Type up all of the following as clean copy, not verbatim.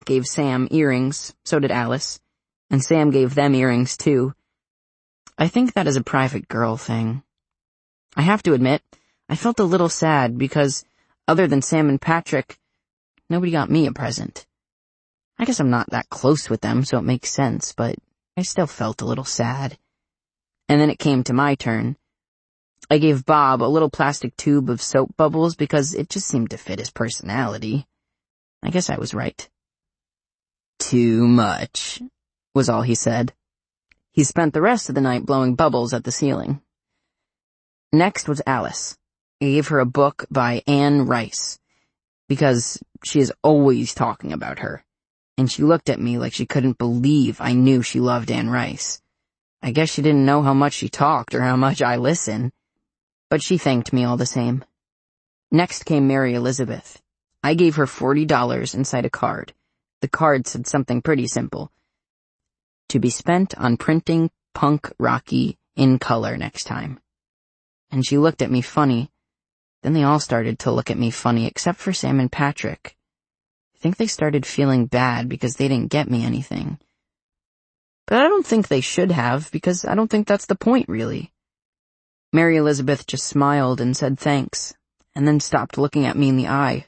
gave Sam earrings, so did Alice, and Sam gave them earrings too. I think that is a private girl thing. I have to admit, I felt a little sad because, other than Sam and Patrick, nobody got me a present. I guess I'm not that close with them, so it makes sense, but I still felt a little sad. And then it came to my turn. I gave Bob a little plastic tube of soap bubbles because it just seemed to fit his personality. I guess I was right. "Too much," was all he said. He spent the rest of the night blowing bubbles at the ceiling. Next was Alice. I gave her a book by Anne Rice, because she is always talking about her, and she looked at me like she couldn't believe I knew she loved Anne Rice. I guess she didn't know how much she talked or how much I listened, but she thanked me all the same. Next came Mary Elizabeth. I gave her $40 inside a card. The card said something pretty simple: "To be spent on printing punk Rocky in color next time." And she looked at me funny. Then they all started to look at me funny, except for Sam and Patrick. I think they started feeling bad because they didn't get me anything. But I don't think they should have, because I don't think that's the point, really. Mary Elizabeth just smiled and said thanks, and then stopped looking at me in the eye.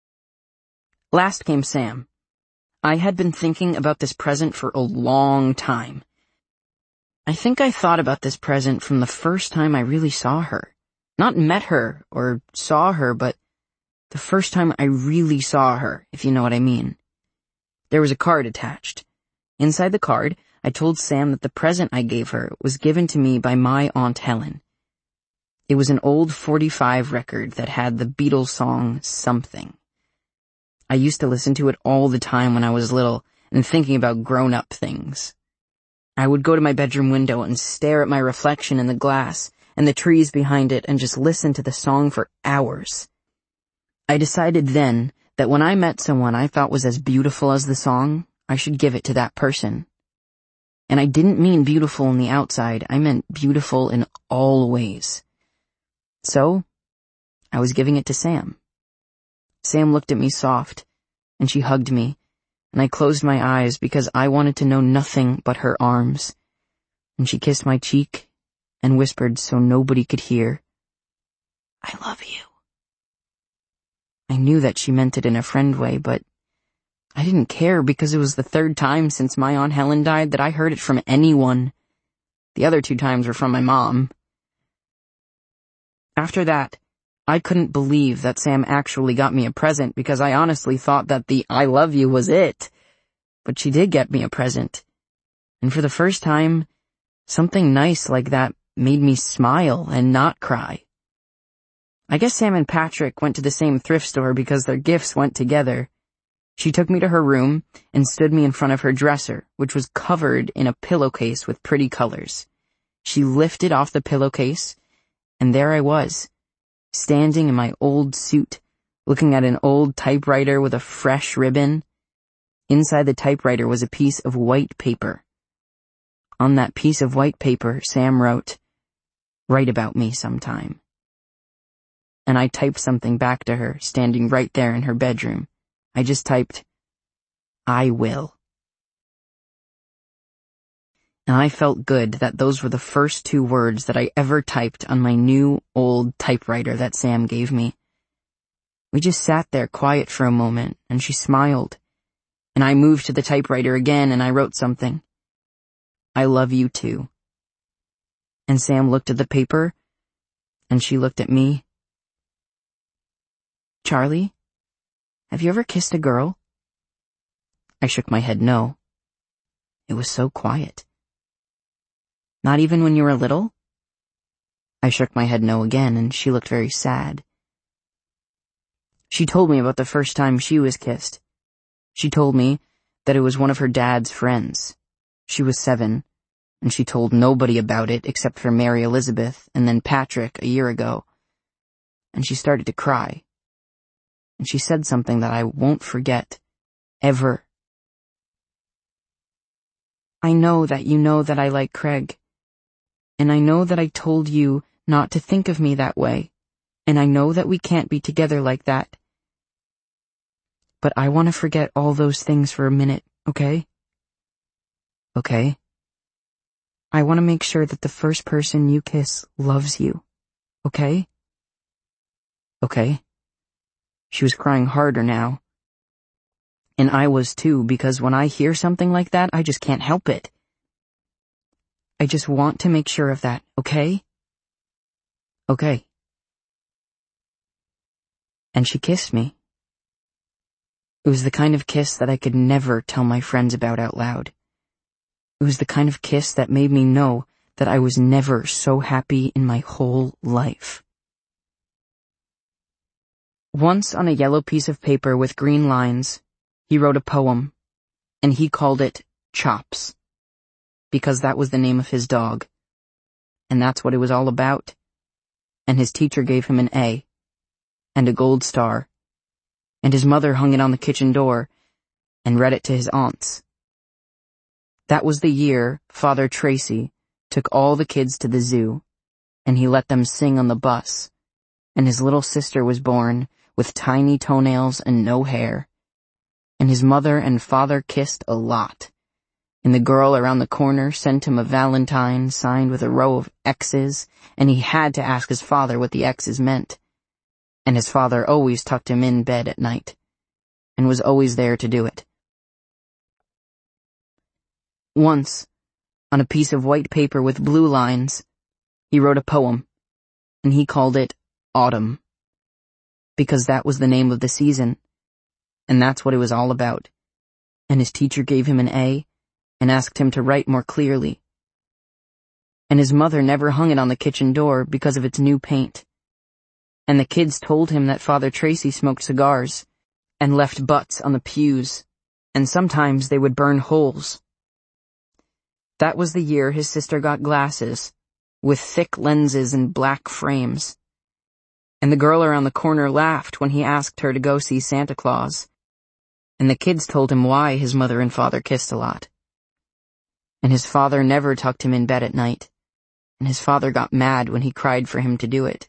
Last came Sam. I had been thinking about this present for a long time. I think I thought about this present from the first time I really saw her. Not met her or saw her, but the first time I really saw her, if you know what I mean. There was a card attached. Inside the card, I told Sam that the present I gave her was given to me by my Aunt Helen. It was an old 45 record that had the Beatles song Something. I used to listen to it all the time when I was little and thinking about grown-up things. I would go to my bedroom window and stare at my reflection in the glass and the trees behind it and just listen to the song for hours. I decided then that when I met someone I thought was as beautiful as the song, I should give it to that person. And I didn't mean beautiful on the outside, I meant beautiful in all ways. So, I was giving it to Sam. Sam looked at me soft, and she hugged me, and I closed my eyes because I wanted to know nothing but her arms. And she kissed my cheek and whispered so nobody could hear, "I love you." I knew that she meant it in a friend way, but I didn't care because it was the third time since my Aunt Helen died that I heard it from anyone. The other 2 times were from my mom. After that, I couldn't believe that Sam actually got me a present because I honestly thought that the "I love you" was it. But she did get me a present. And for the first time, something nice like that made me smile and not cry. I guess Sam and Patrick went to the same thrift store because their gifts went together. She took me to her room and stood me in front of her dresser, which was covered in a pillowcase with pretty colors. She lifted off the pillowcase, and there I was, standing in my old suit, looking at an old typewriter with a fresh ribbon. Inside the typewriter was a piece of white paper. On that piece of white paper, Sam wrote, "Write about me sometime." And I typed something back to her, standing right there in her bedroom. I just typed, "I will." And I felt good that those were the first 2 words that I ever typed on my new, old typewriter that Sam gave me. We just sat there quiet for a moment, and she smiled. And I moved to the typewriter again, and I wrote something. "I love you too." And Sam looked at the paper, and she looked at me. "Charlie, have you ever kissed a girl?" I shook my head no. It was so quiet. "Not even when you were little?" I shook my head no again, and she looked very sad. She told me about the first time she was kissed. She told me that it was one of her dad's friends. She was 7, and she told nobody about it except for Mary Elizabeth and then Patrick a year ago. And she started to cry. And she said something that I won't forget, ever. "I know that you know that I like Craig. And I know that I told you not to think of me that way. And I know that we can't be together like that. But I want to forget all those things for a minute, okay? Okay. I want to make sure that the first person you kiss loves you, okay? Okay. She was crying harder now. And I was too, because when I hear something like that, I just can't help it. I just want to make sure of that, okay? Okay. And she kissed me. It was the kind of kiss that I could never tell my friends about out loud. It was the kind of kiss that made me know that I was never so happy in my whole life. Once on a yellow piece of paper with green lines, he wrote a poem, and he called it Chops, because that was the name of his dog. And that's what it was all about. And his teacher gave him an A, and a gold star, and his mother hung it on the kitchen door, and read it to his aunts. That was the year Father Tracy took all the kids to the zoo, and he let them sing on the bus, and his little sister was born with tiny toenails and no hair, and his mother and father kissed a lot, and the girl around the corner sent him a valentine signed with a row of X's, and he had to ask his father what the X's meant, and his father always tucked him in bed at night, and was always there to do it. Once, on a piece of white paper with blue lines, he wrote a poem, and he called it Autumn, because that was the name of the season, and that's what it was all about. And his teacher gave him an A, and asked him to write more clearly. And his mother never hung it on the kitchen door because of its new paint. And the kids told him that Father Tracy smoked cigars, and left butts on the pews, and sometimes they would burn holes. That was the year his sister got glasses, with thick lenses and black frames. And the girl around the corner laughed when he asked her to go see Santa Claus. And the kids told him why his mother and father kissed a lot. And his father never tucked him in bed at night, and his father got mad when he cried for him to do it.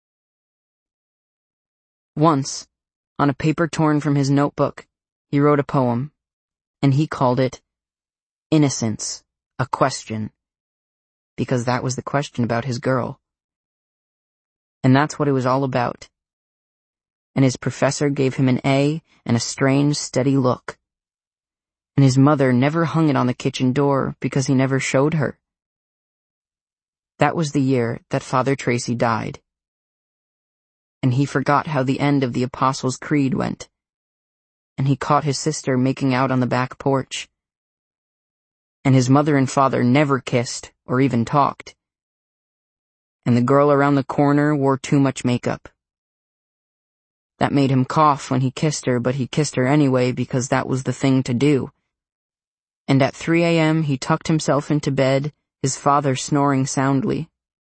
Once, on a paper torn from his notebook, he wrote a poem, and he called it Innocence, a Question, because that was the question about his girl. And that's what it was all about. And his professor gave him an A and a strange, steady look. And his mother never hung it on the kitchen door because he never showed her. That was the year that Father Tracy died. And he forgot how the end of the Apostles' Creed went. And he caught his sister making out on the back porch. And his mother and father never kissed or even talked. And the girl around the corner wore too much makeup. That made him cough when he kissed her, but he kissed her anyway because that was the thing to do. And at 3 a.m. he tucked himself into bed, his father snoring soundly.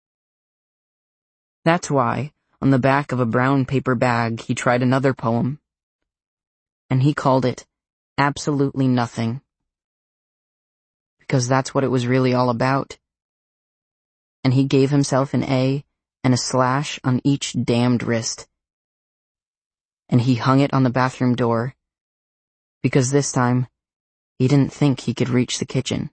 That's why, on the back of a brown paper bag, he tried another poem. And he called it Absolutely Nothing. Because that's what it was really all about. And he gave himself an A and a slash on each damned wrist. And he hung it on the bathroom door, because this time, he didn't think he could reach the kitchen.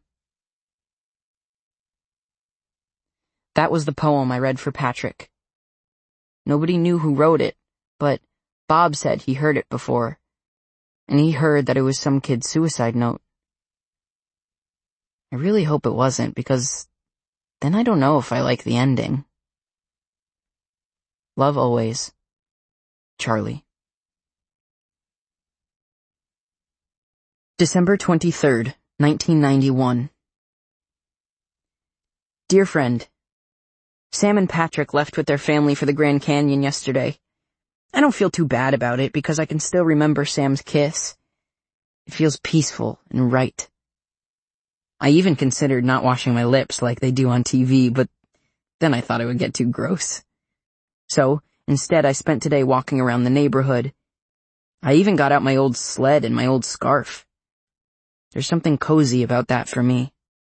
That was the poem I read for Patrick. Nobody knew who wrote it, but Bob said he heard it before, and he heard that it was some kid's suicide note. I really hope it wasn't, because then I don't know if I like the ending. Love always, Charlie. December 23rd, 1991. Dear friend, Sam and Patrick left with their family for the Grand Canyon yesterday. I don't feel too bad about it because I can still remember Sam's kiss. It feels peaceful and right. I even considered not washing my lips like they do on TV, but then I thought it would get too gross. So, instead I spent today walking around the neighborhood. I even got out my old sled and my old scarf. There's something cozy about that for me.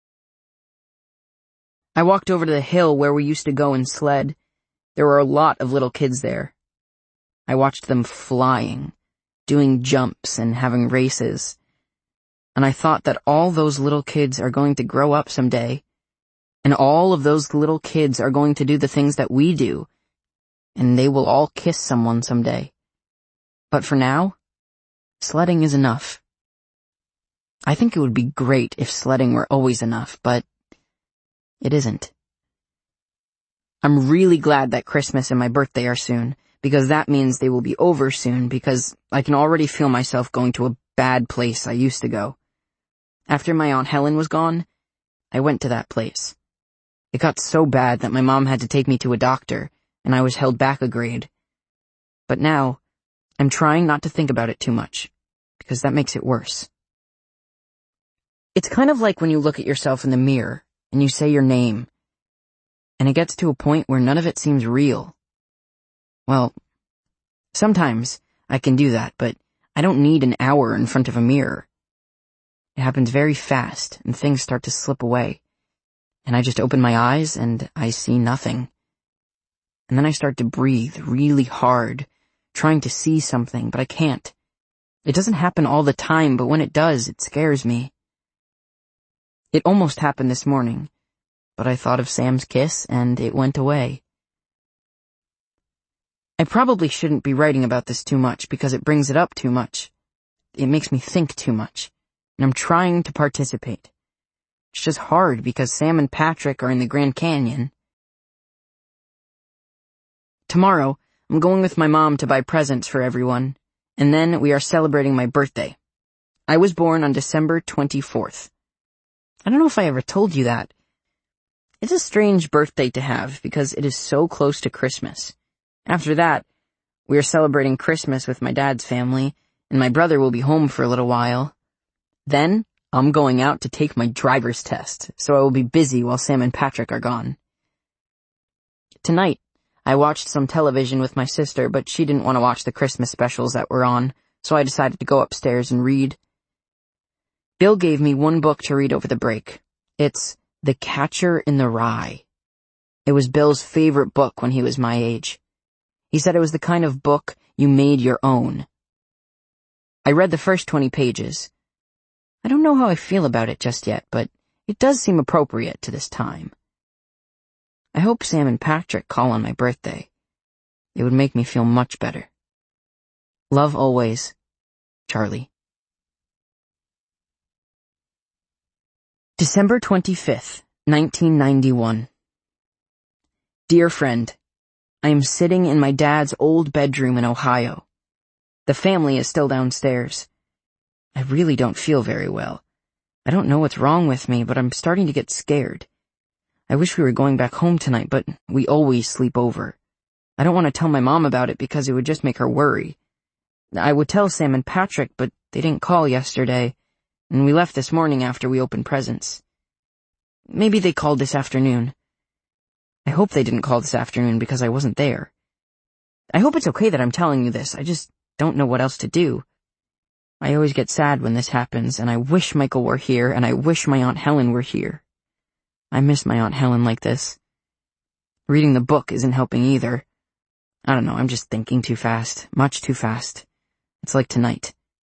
I walked over to the hill where we used to go and sled. There were a lot of little kids there. I watched them flying, doing jumps and having races. And I thought that all those little kids are going to grow up someday, and all of those little kids are going to do the things that we do, and they will all kiss someone someday. But for now, sledding is enough. I think it would be great if sledding were always enough, but it isn't. I'm really glad that Christmas and my birthday are soon, because that means they will be over soon, because I can already feel myself going to a bad place I used to go. After my Aunt Helen was gone, I went to that place. It got so bad that my mom had to take me to a doctor, and I was held back a grade. But now, I'm trying not to think about it too much, because that makes it worse. It's kind of like when you look at yourself in the mirror, and you say your name, and it gets to a point where none of it seems real. Well, sometimes I can do that, but I don't need an hour in front of a mirror. It happens very fast, and things start to slip away, and I just open my eyes, and I see nothing. And then I start to breathe really hard, trying to see something, but I can't. It doesn't happen all the time, but when it does, it scares me. It almost happened this morning, but I thought of Sam's kiss, and it went away. I probably shouldn't be writing about this too much because it brings it up too much. It makes me think too much, and I'm trying to participate. It's just hard because Sam and Patrick are in the Grand Canyon. Tomorrow, I'm going with my mom to buy presents for everyone, and then we are celebrating my birthday. I was born on December 24th. I don't know if I ever told you that. It's a strange birthday to have because it is so close to Christmas. After that, we are celebrating Christmas with my dad's family, and my brother will be home for a little while. Then, I'm going out to take my driver's test, so I will be busy while Sam and Patrick are gone. Tonight, I watched some television with my sister, but she didn't want to watch the Christmas specials that were on, so I decided to go upstairs and read. Bill gave me one book to read over the break. It's The Catcher in the Rye. It was Bill's favorite book when he was my age. He said it was the kind of book you made your own. I read the first 20 pages. I don't know how I feel about it just yet, but it does seem appropriate to this time. I hope Sam and Patrick call on my birthday. It would make me feel much better. Love always, Charlie. December 25th, 1991. Dear friend, I am sitting in my dad's old bedroom in Ohio. The family is still downstairs. I really don't feel very well. I don't know what's wrong with me, but I'm starting to get scared. I wish we were going back home tonight, but we always sleep over. I don't want to tell my mom about it because it would just make her worry. I would tell Sam and Patrick, but they didn't call yesterday, and we left this morning after we opened presents. Maybe they called this afternoon. I hope they didn't call this afternoon because I wasn't there. I hope it's okay that I'm telling you this. I just don't know what else to do. I always get sad when this happens, and I wish Michael were here, and I wish my Aunt Helen were here. I miss my Aunt Helen like this. Reading the book isn't helping either. I don't know, I'm just thinking too fast, much too fast. It's like tonight.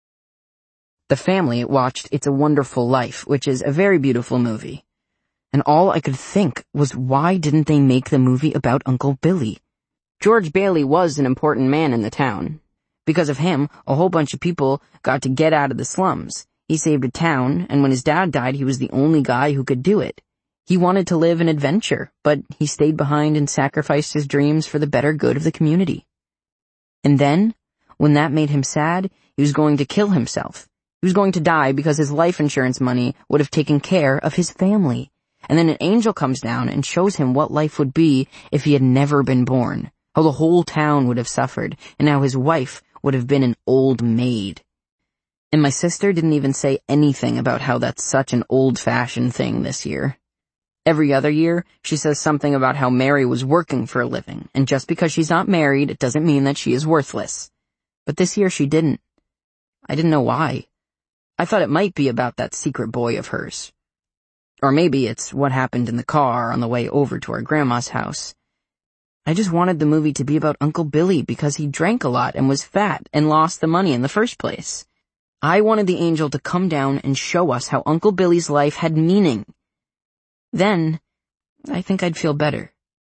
The family watched It's a Wonderful Life, which is a very beautiful movie. And all I could think was, why didn't they make the movie about Uncle Billy? George Bailey was an important man in the town. Because of him, a whole bunch of people got to get out of the slums. He saved a town, and when his dad died, he was the only guy who could do it. He wanted to live an adventure, but he stayed behind and sacrificed his dreams for the better good of the community. And then, when that made him sad, he was going to kill himself. He was going to die because his life insurance money would have taken care of his family. And then an angel comes down and shows him what life would be if he had never been born, how the whole town would have suffered, and how his wife would have been an old maid. And my sister didn't even say anything about how that's such an old-fashioned thing this year. Every other year, she says something about how Mary was working for a living, and just because she's not married, it doesn't mean that she is worthless. But this year she didn't. I didn't know why. I thought it might be about that secret boy of hers. Or maybe it's what happened in the car on the way over to our grandma's house. I just wanted the movie to be about Uncle Billy because he drank a lot and was fat and lost the money in the first place. I wanted the angel to come down and show us how Uncle Billy's life had meaning. Then, I think I'd feel better.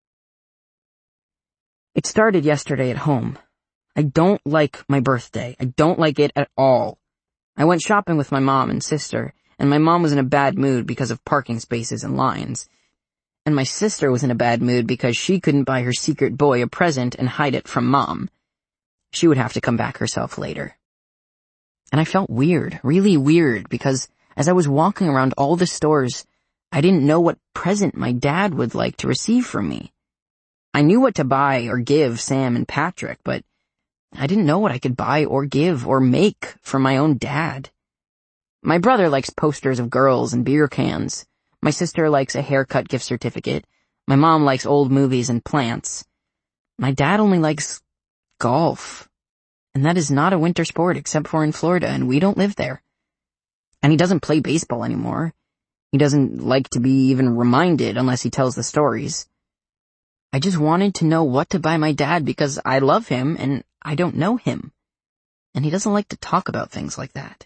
It started yesterday at home. I don't like my birthday. I don't like it at all. I went shopping with my mom and sister, and my mom was in a bad mood because of parking spaces and lines. And my sister was in a bad mood because she couldn't buy her secret boy a present and hide it from Mom. She would have to come back herself later. And I felt weird, really weird, because as I was walking around all the stores, I didn't know what present my dad would like to receive from me. I knew what to buy or give Sam and Patrick, but I didn't know what I could buy or give or make for my own dad. My brother likes posters of girls and beer cans. My sister likes a haircut gift certificate. My mom likes old movies and plants. My dad only likes golf. And that is not a winter sport except for in Florida, and we don't live there. And he doesn't play baseball anymore. He doesn't like to be even reminded unless he tells the stories. I just wanted to know what to buy my dad because I love him and I don't know him. And he doesn't like to talk about things like that.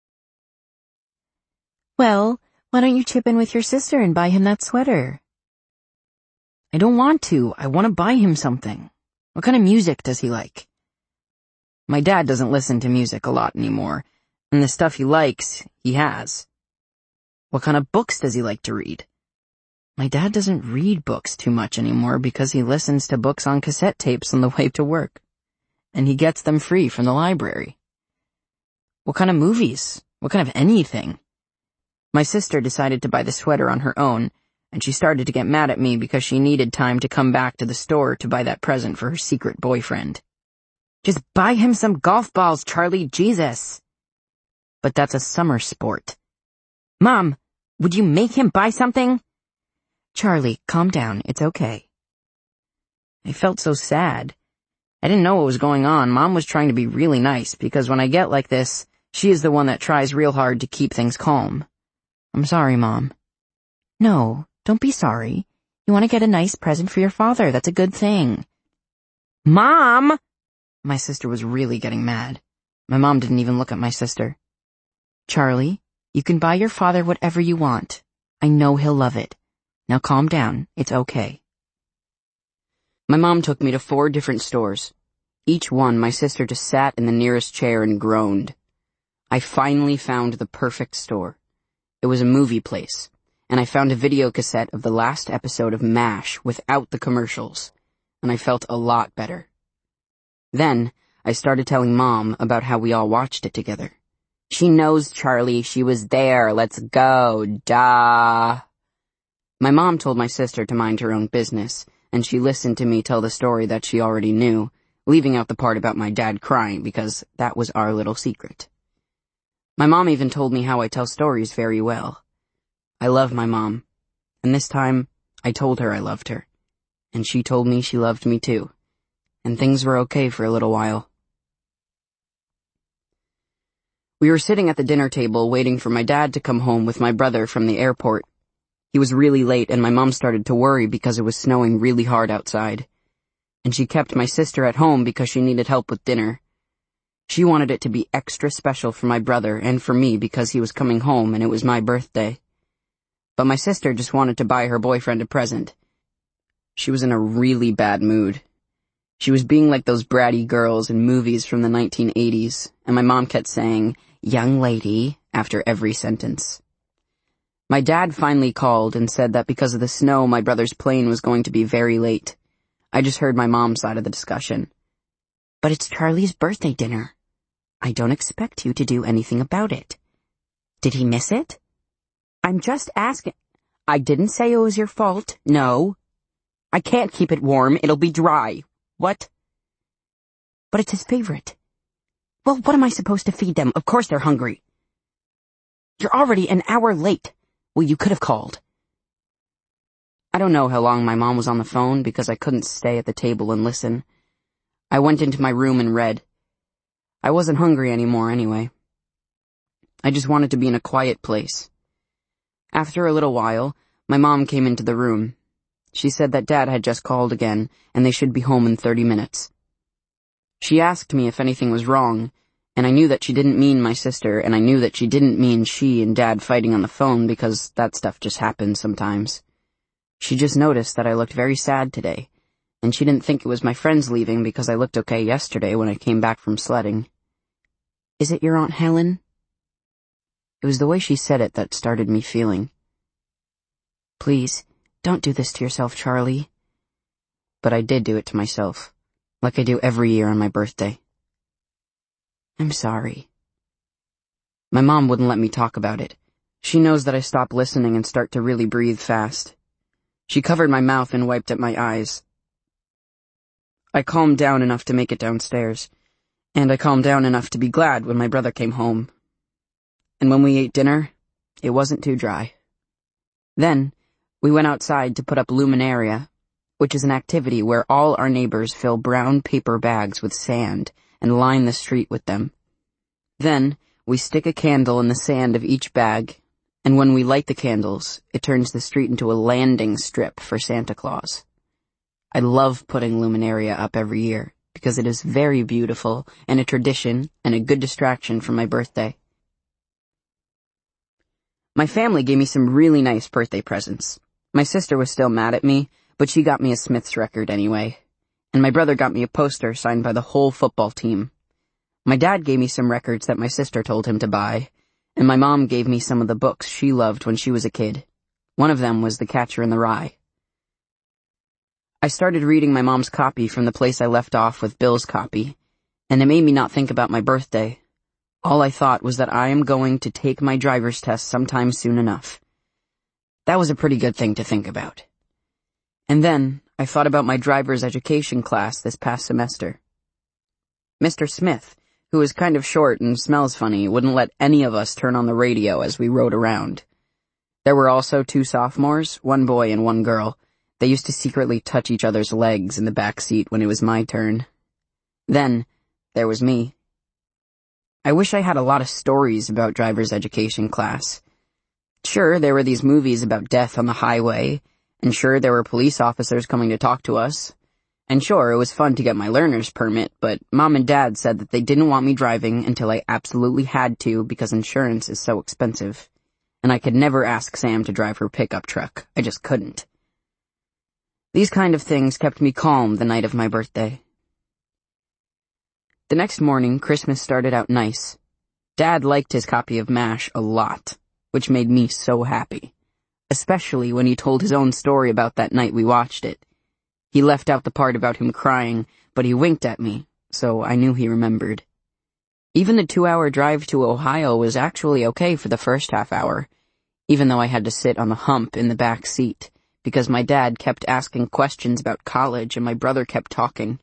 Well, why don't you chip in with your sister and buy him that sweater? I don't want to. I want to buy him something. What kind of music does he like? My dad doesn't listen to music a lot anymore, and the stuff he likes, he has. What kind of books does he like to read? My dad doesn't read books too much anymore because he listens to books on cassette tapes on the way to work, and he gets them free from the library. What kind of movies? What kind of anything? My sister decided to buy the sweater on her own, and she started to get mad at me because she needed time to come back to the store to buy that present for her secret boyfriend. Just buy him some golf balls, Charlie, Jesus. But that's a summer sport. Mom, would you make him buy something? Charlie, calm down, it's okay. I felt so sad. I didn't know what was going on. Mom was trying to be really nice because when I get like this, she is the one that tries real hard to keep things calm. I'm sorry, Mom. No, don't be sorry. You want to get a nice present for your father. That's a good thing. Mom! My sister was really getting mad. My mom didn't even look at my sister. Charlie, you can buy your father whatever you want. I know he'll love it. Now calm down. It's okay. My mom took me to 4 different stores. Each one, my sister just sat in the nearest chair and groaned. I finally found the perfect store. It was a movie place, and I found a video cassette of the last episode of MASH without the commercials, and I felt a lot better. Then, I started telling Mom about how we all watched it together. She knows, Charlie, she was there, let's go, duh. My mom told my sister to mind her own business, and she listened to me tell the story that she already knew, leaving out the part about my dad crying because that was our little secret. My mom even told me how I tell stories very well. I love my mom, and this time, I told her I loved her, and she told me she loved me too, and things were okay for a little while. We were sitting at the dinner table waiting for my dad to come home with my brother from the airport. He was really late, and my mom started to worry because it was snowing really hard outside, and she kept my sister at home because she needed help with dinner. She wanted it to be extra special for my brother and for me because he was coming home and it was my birthday. But my sister just wanted to buy her boyfriend a present. She was in a really bad mood. She was being like those bratty girls in movies from the 1980s, and my mom kept saying, "Young lady," after every sentence. My dad finally called and said that because of the snow, my brother's plane was going to be very late. I just heard my mom's side of the discussion. But it's Charlie's birthday dinner. I don't expect you to do anything about it. Did he miss it? I'm just asking. I didn't say it was your fault. No. I can't keep it warm. It'll be dry. What? But it's his favorite. Well, what am I supposed to feed them? Of course they're hungry. You're already an hour late. Well, you could have called. I don't know how long my mom was on the phone because I couldn't stay at the table and listen. I went into my room and read. I wasn't hungry anymore anyway. I just wanted to be in a quiet place. After a little while, my mom came into the room. She said that Dad had just called again, and they should be home in 30 minutes. She asked me if anything was wrong, and I knew that she didn't mean my sister, and I knew that she didn't mean she and Dad fighting on the phone because that stuff just happens sometimes. She just noticed that I looked very sad today, and she didn't think it was my friends leaving because I looked okay yesterday when I came back from sledding. "Is it your Aunt Helen?" It was the way she said it that started me feeling. "Please, don't do this to yourself, Charlie." But I did do it to myself, like I do every year on my birthday. "I'm sorry." My mom wouldn't let me talk about it. She knows that I stop listening and start to really breathe fast. She covered my mouth and wiped at my eyes. I calmed down enough to make it downstairs, and I calmed down enough to be glad when my brother came home. And when we ate dinner, it wasn't too dry. Then, we went outside to put up luminaria, which is an activity where all our neighbors fill brown paper bags with sand and line the street with them. Then, we stick a candle in the sand of each bag, and when we light the candles, it turns the street into a landing strip for Santa Claus. I love putting luminaria up every year, because it is very beautiful and a tradition and a good distraction from my birthday. My family gave me some really nice birthday presents. My sister was still mad at me, but she got me a Smiths record anyway. And my brother got me a poster signed by the whole football team. My dad gave me some records that my sister told him to buy, and my mom gave me some of the books she loved when she was a kid. One of them was The Catcher in the Rye. I started reading my mom's copy from the place I left off with Bill's copy, and it made me not think about my birthday. All I thought was that I am going to take my driver's test sometime soon enough. That was a pretty good thing to think about. And then, I thought about my driver's education class this past semester. Mr. Smith, who is kind of short and smells funny, wouldn't let any of us turn on the radio as we rode around. There were also 2 sophomores, 1 boy and 1 girl. They used to secretly touch each other's legs in the back seat when it was my turn. Then, there was me. I wish I had a lot of stories about driver's education class. Sure, there were these movies about death on the highway, and sure, there were police officers coming to talk to us. And sure, it was fun to get my learner's permit, but Mom and Dad said that they didn't want me driving until I absolutely had to because insurance is so expensive. And I could never ask Sam to drive her pickup truck. I just couldn't. These kind of things kept me calm the night of my birthday. The next morning, Christmas started out nice. Dad liked his copy of MASH a lot, which made me so happy. Especially when he told his own story about that night we watched it. He left out the part about him crying, but he winked at me, so I knew he remembered. Even the 2-hour drive to Ohio was actually okay for the first half hour, even though I had to sit on the hump in the back seat, because my dad kept asking questions about college and my brother kept talking.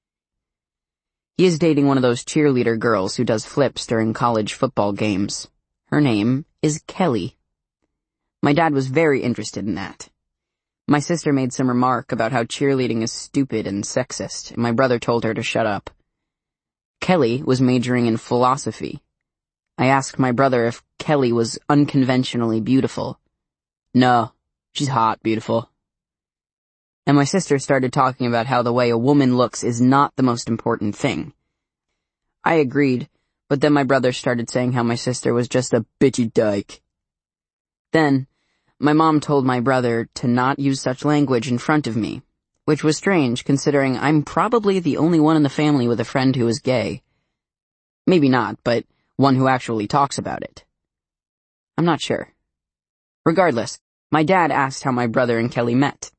He is dating one of those cheerleader girls who does flips during college football games. Her name is Kelly. My dad was very interested in that. My sister made some remark about how cheerleading is stupid and sexist, and my brother told her to shut up. Kelly was majoring in philosophy. I asked my brother if Kelly was unconventionally beautiful. No, she's hot, beautiful. And my sister started talking about how the way a woman looks is not the most important thing. I agreed, but then my brother started saying how my sister was just a bitchy dyke. Then, my mom told my brother to not use such language in front of me, which was strange considering I'm probably the only one in the family with a friend who is gay. Maybe not, but one who actually talks about it. I'm not sure. Regardless, my dad asked how my brother and Kelly met.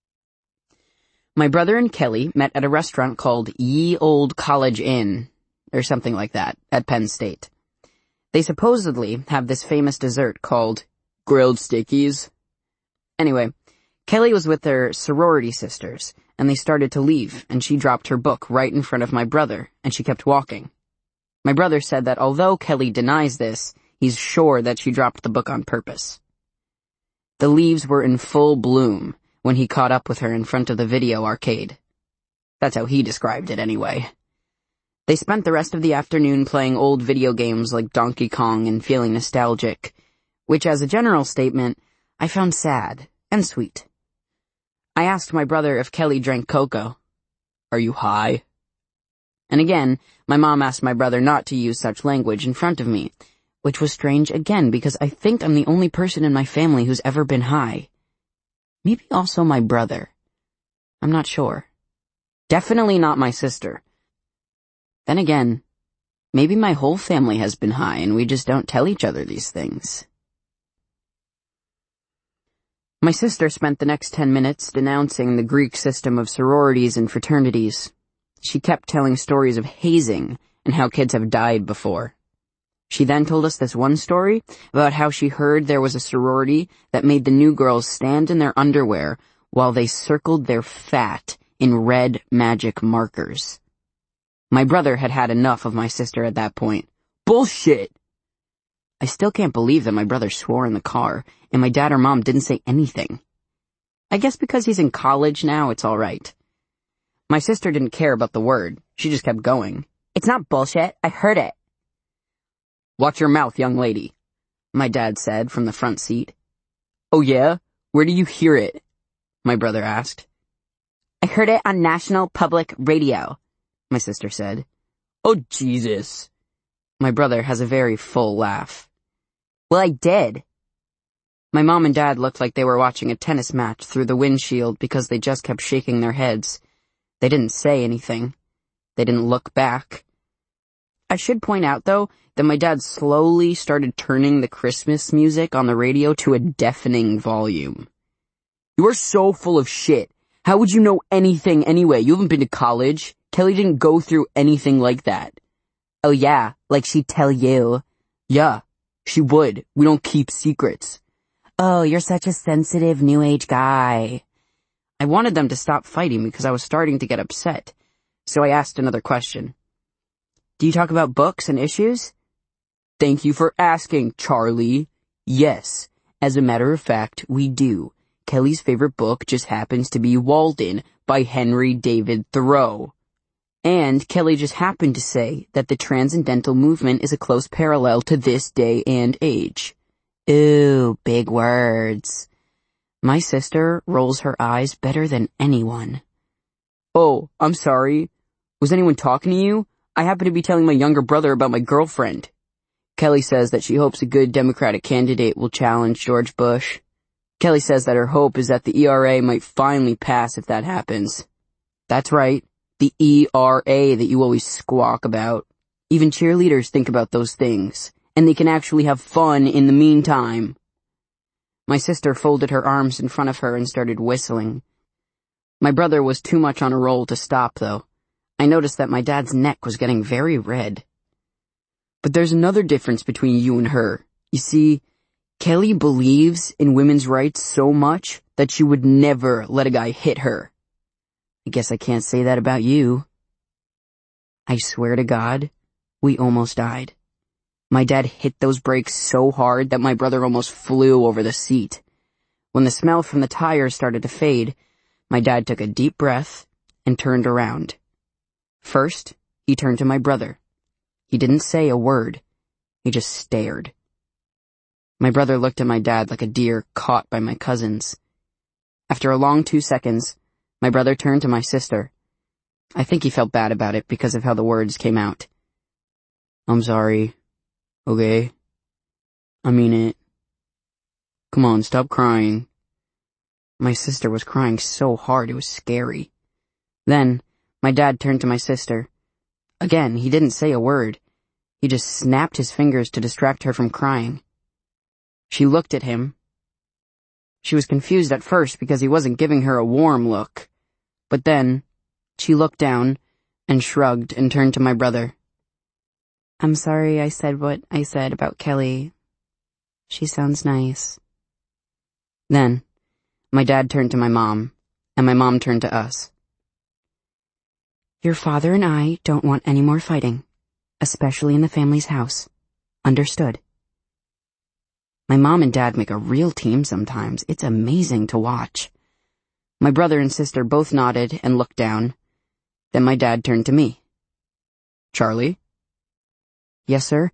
My brother and Kelly met at a restaurant called Ye Old College Inn, or something like that, at Penn State. They supposedly have this famous dessert called grilled stickies. Anyway, Kelly was with their sorority sisters, and they started to leave, and she dropped her book right in front of my brother, and she kept walking. My brother said that although Kelly denies this, he's sure that she dropped the book on purpose. The leaves were in full bloom when he caught up with her in front of the video arcade. That's how he described it anyway. They spent the rest of the afternoon playing old video games like Donkey Kong and feeling nostalgic, which as a general statement, I found sad and sweet. I asked my brother if Kelly drank cocoa. "Are you high?" And again, my mom asked my brother not to use such language in front of me, which was strange again because I think I'm the only person in my family who's ever been high. Maybe also my brother. I'm not sure. Definitely not my sister. Then again, maybe my whole family has been high and we just don't tell each other these things. My sister spent the next 10 minutes denouncing the Greek system of sororities and fraternities. She kept telling stories of hazing and how kids have died before. She then told us this one story about how she heard there was a sorority that made the new girls stand in their underwear while they circled their fat in red magic markers. My brother had had enough of my sister at that point. Bullshit! I still can't believe that my brother swore in the car, and my dad or mom didn't say anything. I guess because he's in college now, it's all right. My sister didn't care about the word. She just kept going. "It's not bullshit. I heard it." "Watch your mouth, young lady," my dad said from the front seat. "Oh yeah? Where do you hear it?" my brother asked. "I heard it on National Public Radio," my sister said. "Oh Jesus." My brother has a very full laugh. "Well, I did." My mom and dad looked like they were watching a tennis match through the windshield because they just kept shaking their heads. They didn't say anything. They didn't look back. I should point out, though, that my dad slowly started turning the Christmas music on the radio to a deafening volume. "You are so full of shit. How would you know anything anyway? You haven't been to college. Kelly didn't go through anything like that." "Oh yeah, like she'd tell you." "Yeah, she would. We don't keep secrets." "Oh, you're such a sensitive new age guy." I wanted them to stop fighting because I was starting to get upset, so I asked another question. "Do you talk about books and issues?" "Thank you for asking, Charlie. Yes, as a matter of fact, we do. Kelly's favorite book just happens to be Walden by Henry David Thoreau. And Kelly just happened to say that the transcendental movement is a close parallel to this day and age." Ooh, big words. My sister rolls her eyes better than anyone. "Oh, I'm sorry. Was anyone talking to you? I happen to be telling my younger brother about my girlfriend." Kelly says that she hopes a good Democratic candidate will challenge George Bush. Kelly says that her hope is that the ERA might finally pass if that happens. That's right, the ERA that you always squawk about. Even cheerleaders think about those things, and they can actually have fun in the meantime. My sister folded her arms in front of her and started whistling. My brother was too much on a roll to stop, though. I noticed that my dad's neck was getting very red. "But there's another difference between you and her. You see, Kelly believes in women's rights so much that she would never let a guy hit her." I guess I can't say that about you. I swear to God, we almost died. My dad hit those brakes so hard that my brother almost flew over the seat. When the smell from the tires started to fade, my dad took a deep breath and turned around. First, he turned to my brother. He didn't say a word. He just stared. My brother looked at my dad like a deer caught by my cousins. After a long 2 seconds, my brother turned to my sister. I think he felt bad about it because of how the words came out. "I'm sorry. Okay? I mean it. Come on, stop crying." My sister was crying so hard it was scary. Then, my dad turned to my sister. Again, he didn't say a word. He just snapped his fingers to distract her from crying. She looked at him. She was confused at first because he wasn't giving her a warm look. But then, she looked down and shrugged and turned to my brother. "I'm sorry I said what I said about Kelly. She sounds nice." Then, my dad turned to my mom, and my mom turned to us. "Your father and I don't want any more fighting, especially in the family's house. Understood?" My mom and dad make a real team sometimes. It's amazing to watch. My brother and sister both nodded and looked down. Then my dad turned to me. "Charlie?" "Yes, sir?"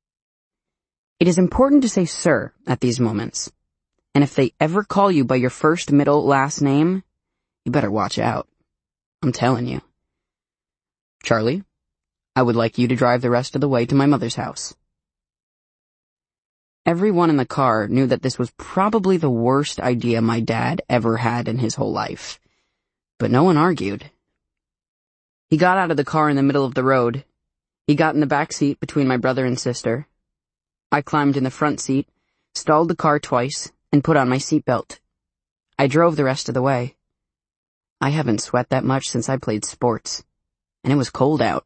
It is important to say sir at these moments. And if they ever call you by your first, middle, last name, You better watch out. I'm telling you. Charlie, I would like you to drive the rest of the way to my mother's house. Everyone in the car knew that this was probably the worst idea my dad ever had in his whole life. But no one argued. He got out of the car in the middle of the road. He got in the back seat between my brother and sister. I climbed in the front seat, stalled the car twice, and put on my seatbelt. I drove the rest of the way. I haven't sweat that much since I played sports, and it was cold out.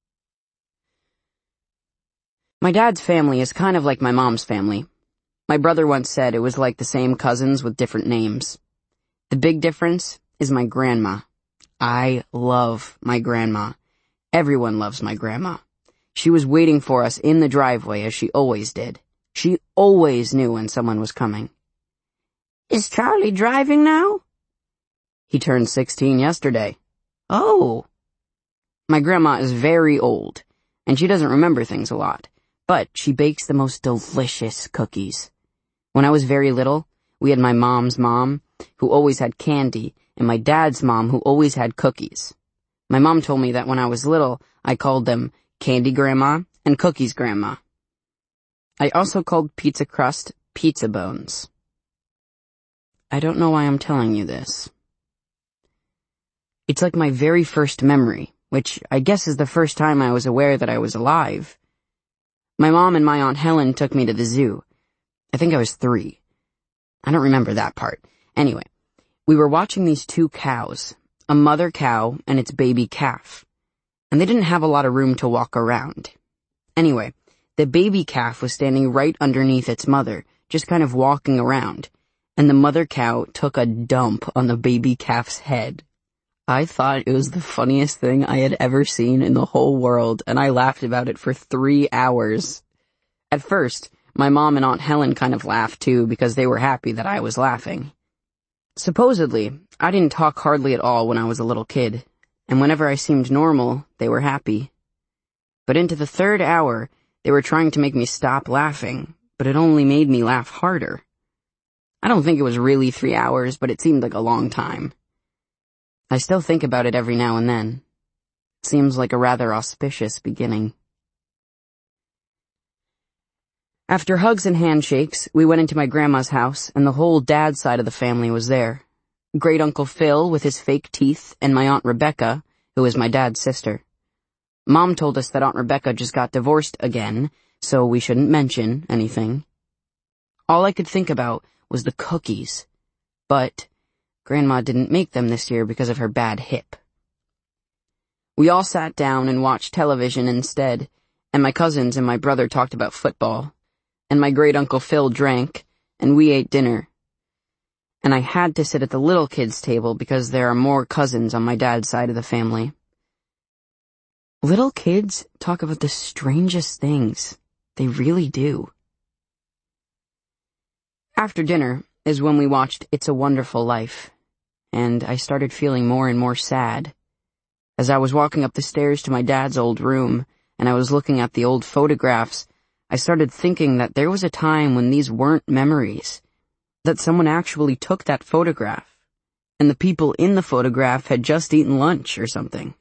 My dad's family is kind of like my mom's family. My brother once said it was like the same cousins with different names. The big difference is my grandma. I love my grandma. Everyone loves my grandma. She was waiting for us in the driveway as she always did. She always knew when someone was coming. Is Charlie driving now? He turned 16 yesterday. Oh. My grandma is very old, and she doesn't remember things a lot. But she bakes the most delicious cookies. When I was very little, we had my mom's mom, who always had candy, and my dad's mom, who always had cookies. My mom told me that when I was little, I called them Candy Grandma and Cookies Grandma. I also called pizza crust Pizza Bones. I don't know why I'm telling you this. It's like my very first memory, which I guess is the first time I was aware that I was alive. My mom and my Aunt Helen took me to the zoo. I think I was 3. I don't remember that part. Anyway, we were watching these 2 cows, a mother cow and its baby calf. And they didn't have a lot of room to walk around. Anyway, the baby calf was standing right underneath its mother, just kind of walking around. And the mother cow took a dump on the baby calf's head. I thought it was the funniest thing I had ever seen in the whole world, and I laughed about it for 3 hours. At first, my mom and Aunt Helen kind of laughed too because they were happy that I was laughing. Supposedly, I didn't talk hardly at all when I was a little kid, and whenever I seemed normal, they were happy. But into the 3rd hour, they were trying to make me stop laughing, but it only made me laugh harder. I don't think it was really 3 hours, but it seemed like a long time. I still think about it every now and then. It seems like a rather auspicious beginning. After hugs and handshakes, we went into my grandma's house, and the whole dad's side of the family was there. Great Uncle Phil with his fake teeth, and my Aunt Rebecca, who is my dad's sister. Mom told us that Aunt Rebecca just got divorced again, so we shouldn't mention anything. All I could think about was the cookies. But Grandma didn't make them this year because of her bad hip. We all sat down and watched television instead, and my cousins and my brother talked about football, and my great Uncle Phil drank, and we ate dinner. And I had to sit at the little kids' table because there are more cousins on my dad's side of the family. Little kids talk about the strangest things. They really do. After dinner is when we watched It's a Wonderful Life, and I started feeling more and more sad. As I was walking up the stairs to my dad's old room, and I was looking at the old photographs, I started thinking that there was a time when these weren't memories, that someone actually took that photograph, and the people in the photograph had just eaten lunch or something.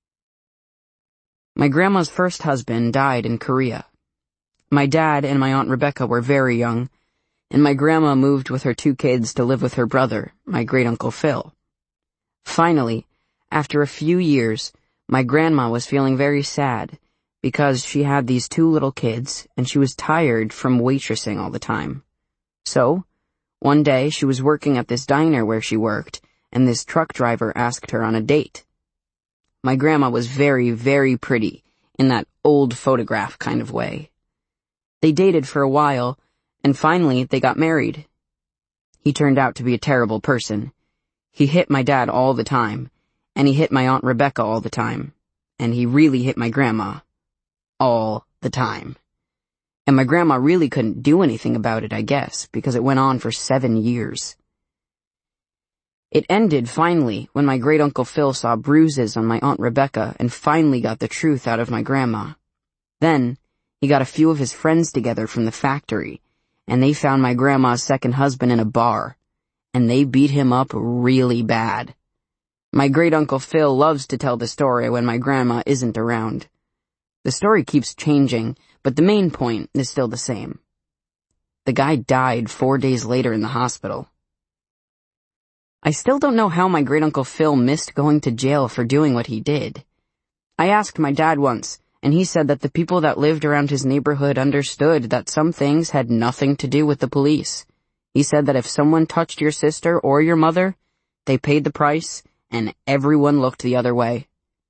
My grandma's first husband died in Korea. My dad and my Aunt Rebecca were very young, and my grandma moved with her 2 kids to live with her brother, my great Uncle Phil. Finally, after a few years, my grandma was feeling very sad because she had these 2 little kids and she was tired from waitressing all the time. So, one day she was working at this diner where she worked, and this truck driver asked her on a date. My grandma was very, very pretty, in that old photograph kind of way. They dated for a while, and finally they got married. He turned out to be a terrible person. He hit my dad all the time, and he hit my Aunt Rebecca all the time, and he really hit my grandma all the time. And my grandma really couldn't do anything about it, I guess, because it went on for 7 years. It ended finally when my great Uncle Phil saw bruises on my Aunt Rebecca and finally got the truth out of my grandma. Then he got a few of his friends together from the factory, and they found my grandma's second husband in a bar, and they beat him up really bad. My great-uncle Phil loves to tell the story when my grandma isn't around. The story keeps changing, but the main point is still the same. The guy died 4 days later in the hospital. I still don't know how my great-uncle Phil missed going to jail for doing what he did. I asked my dad once, and he said that the people that lived around his neighborhood understood that some things had nothing to do with the police. He said that if someone touched your sister or your mother, they paid the price, and everyone looked the other way.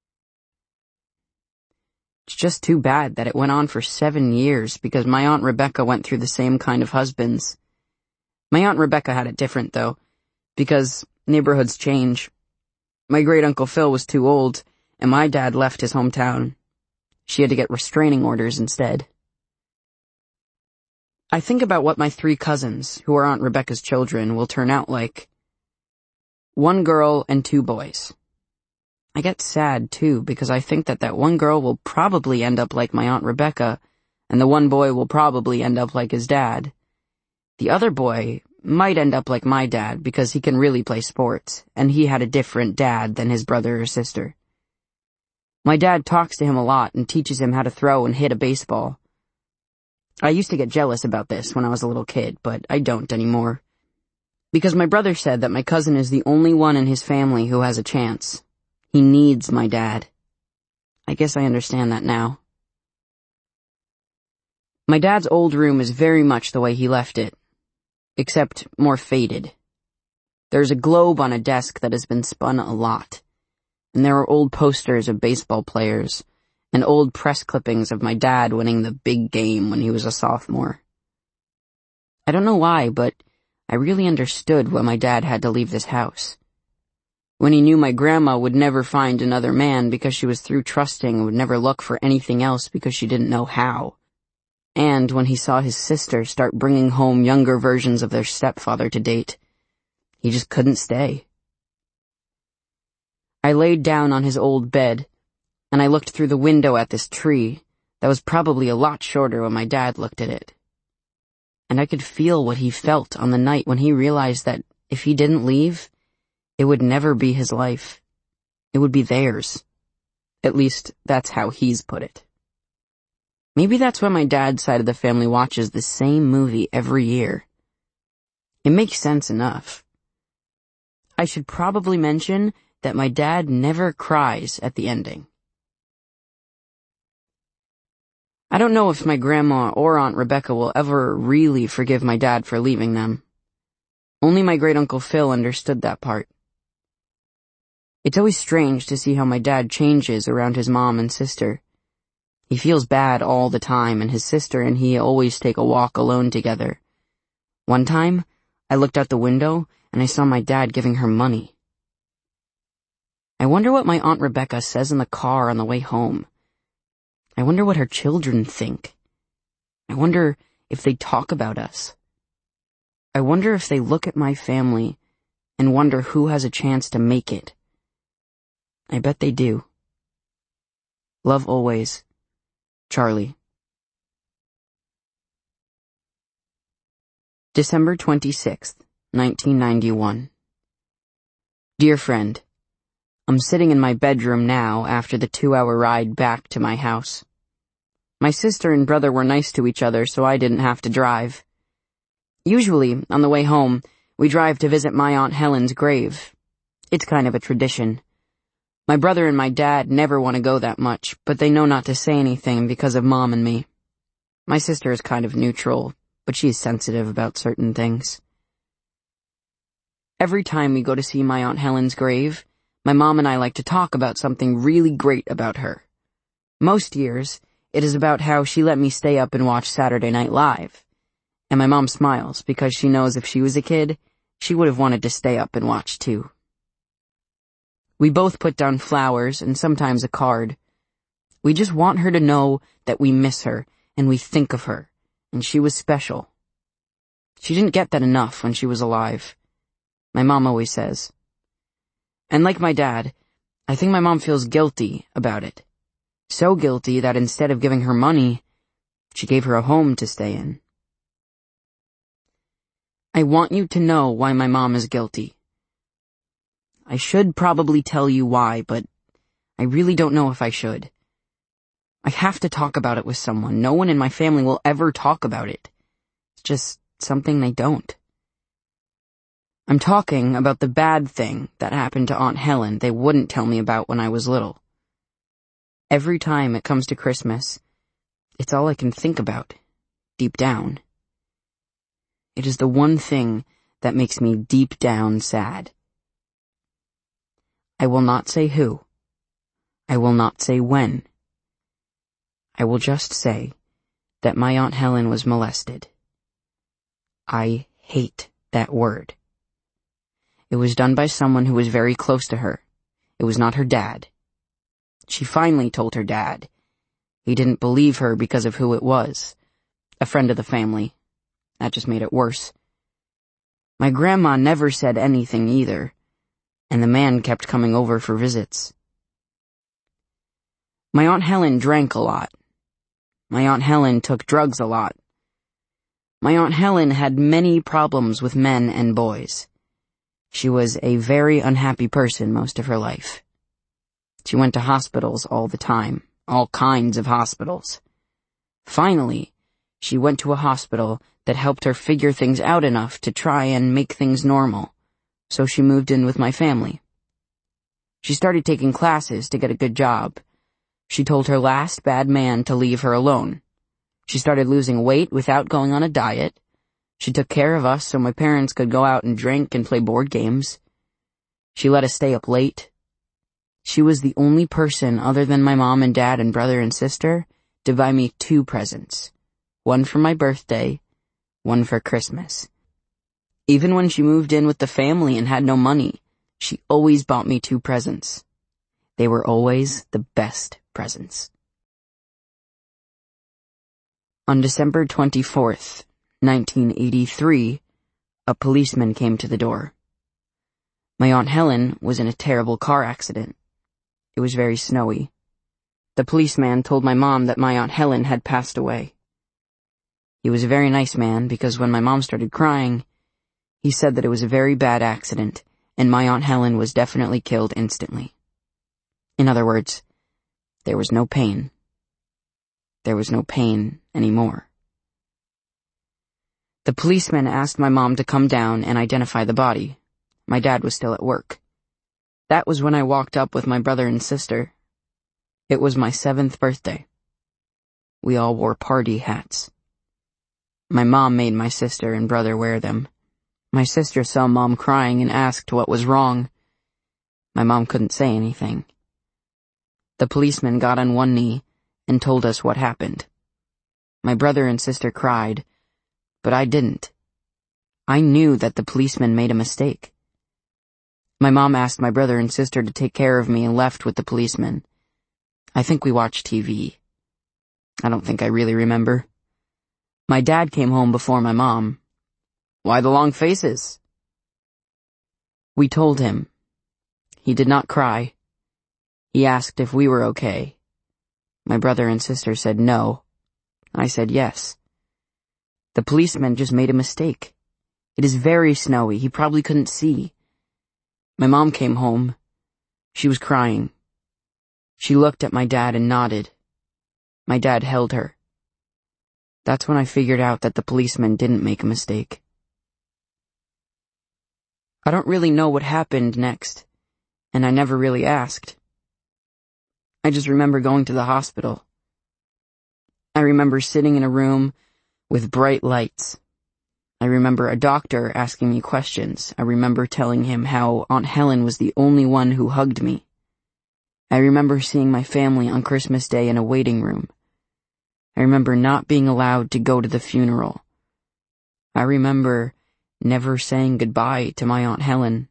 It's just too bad that it went on for 7 years because my Aunt Rebecca went through the same kind of husbands. My Aunt Rebecca had it different, though, because neighborhoods change. My great-uncle Phil was too old, and my dad left his hometown. She had to get restraining orders instead. I think about what my 3 cousins, who are Aunt Rebecca's children, will turn out like. 1 girl and 2 boys. I get sad, too, because I think that 1 girl will probably end up like my Aunt Rebecca, and the 1 boy will probably end up like his dad. The other boy might end up like my dad because he can really play sports, and he had a different dad than his brother or sister. My dad talks to him a lot and teaches him how to throw and hit a baseball. I used to get jealous about this when I was a little kid, but I don't anymore. Because my brother said that my cousin is the only one in his family who has a chance. He needs my dad. I guess I understand that now. My dad's old room is very much the way he left it, except more faded. There's a globe on a desk that has been spun a lot, and there are old posters of baseball players and old press clippings of my dad winning the big game when he was a sophomore. I don't know why, but I really understood why my dad had to leave this house. When he knew my grandma would never find another man because she was through trusting and would never look for anything else because she didn't know how. And when he saw his sister start bringing home younger versions of their stepfather to date, he just couldn't stay. I laid down on his old bed, and I looked through the window at this tree that was probably a lot shorter when my dad looked at it. And I could feel what he felt on the night when he realized that if he didn't leave, it would never be his life. It would be theirs. At least, that's how he's put it. Maybe that's why my dad's side of the family watches the same movie every year. It makes sense enough. I should probably mention that my dad never cries at the ending. I don't know if my grandma or Aunt Rebecca will ever really forgive my dad for leaving them. Only my great-uncle Phil understood that part. It's always strange to see how my dad changes around his mom and sister. He feels bad all the time, and his sister and he always take a walk alone together. One time, I looked out the window and I saw my dad giving her money. I wonder what my Aunt Rebecca says in the car on the way home. I wonder what her children think. I wonder if they talk about us. I wonder if they look at my family and wonder who has a chance to make it. I bet they do. Love always, Charlie. December 26th, 1991. Dear friend, I'm sitting in my bedroom now after the 2-hour ride back to my house. My sister and brother were nice to each other, so I didn't have to drive. Usually, on the way home, we drive to visit my Aunt Helen's grave. It's kind of a tradition. My brother and my dad never want to go that much, but they know not to say anything because of Mom and me. My sister is kind of neutral, but she is sensitive about certain things. Every time we go to see my Aunt Helen's grave, my mom and I like to talk about something really great about her. Most years, it is about how she let me stay up and watch Saturday Night Live. And my mom smiles because she knows if she was a kid, she would have wanted to stay up and watch too. We both put down flowers and sometimes a card. We just want her to know that we miss her and we think of her, and she was special. She didn't get that enough when she was alive. My mom always says. And like my dad, I think my mom feels guilty about it. So guilty that instead of giving her money, she gave her a home to stay in. I want you to know why my mom is guilty. I should probably tell you why, but I really don't know if I should. I have to talk about it with someone. No one in my family will ever talk about it. It's just something they don't. I'm talking about the bad thing that happened to Aunt Helen they wouldn't tell me about when I was little. Every time it comes to Christmas, it's all I can think about, deep down. It is the one thing that makes me deep down sad. I will not say who. I will not say when. I will just say that my Aunt Helen was molested. I hate that word. It was done by someone who was very close to her. It was not her dad. She finally told her dad. He didn't believe her because of who it was. A friend of the family. That just made it worse. My grandma never said anything either, and the man kept coming over for visits. My Aunt Helen drank a lot. My Aunt Helen took drugs a lot. My Aunt Helen had many problems with men and boys. She was a very unhappy person most of her life. She went to hospitals all the time, all kinds of hospitals. Finally, she went to a hospital that helped her figure things out enough to try and make things normal, so she moved in with my family. She started taking classes to get a good job. She told her last bad man to leave her alone. She started losing weight without going on a diet. She took care of us so my parents could go out and drink and play board games. She let us stay up late. She was the only person other than my mom and dad and brother and sister to buy me 2 presents. One for my birthday, one for Christmas. Even when she moved in with the family and had no money, she always bought me 2 presents. They were always the best presents. On December 24th, 1983, a policeman came to the door. My Aunt Helen was in a terrible car accident. It was very snowy. The policeman told my mom that my Aunt Helen had passed away. He was a very nice man because when my mom started crying, he said that it was a very bad accident and my Aunt Helen was definitely killed instantly. In other words, there was no pain. There was no pain anymore. The policeman asked my mom to come down and identify the body. My dad was still at work. That was when I walked up with my brother and sister. It was my 7th birthday. We all wore party hats. My mom made my sister and brother wear them. My sister saw Mom crying and asked what was wrong. My mom couldn't say anything. The policeman got on one knee and told us what happened. My brother and sister cried, but I didn't. I knew that the policeman made a mistake. My mom asked my brother and sister to take care of me and left with the policeman. I think we watched TV. I don't think I really remember. My dad came home before my mom. Why the long faces? We told him. He did not cry. He asked if we were okay. My brother and sister said no. I said yes. The policeman just made a mistake. It is very snowy. He probably couldn't see. My mom came home. She was crying. She looked at my dad and nodded. My dad held her. That's when I figured out that the policeman didn't make a mistake. I don't really know what happened next, and I never really asked. I just remember going to the hospital. I remember sitting in a room with bright lights. I remember a doctor asking me questions. I remember telling him how Aunt Helen was the only one who hugged me. I remember seeing my family on Christmas Day in a waiting room. I remember not being allowed to go to the funeral. I remember never saying goodbye to my Aunt Helen.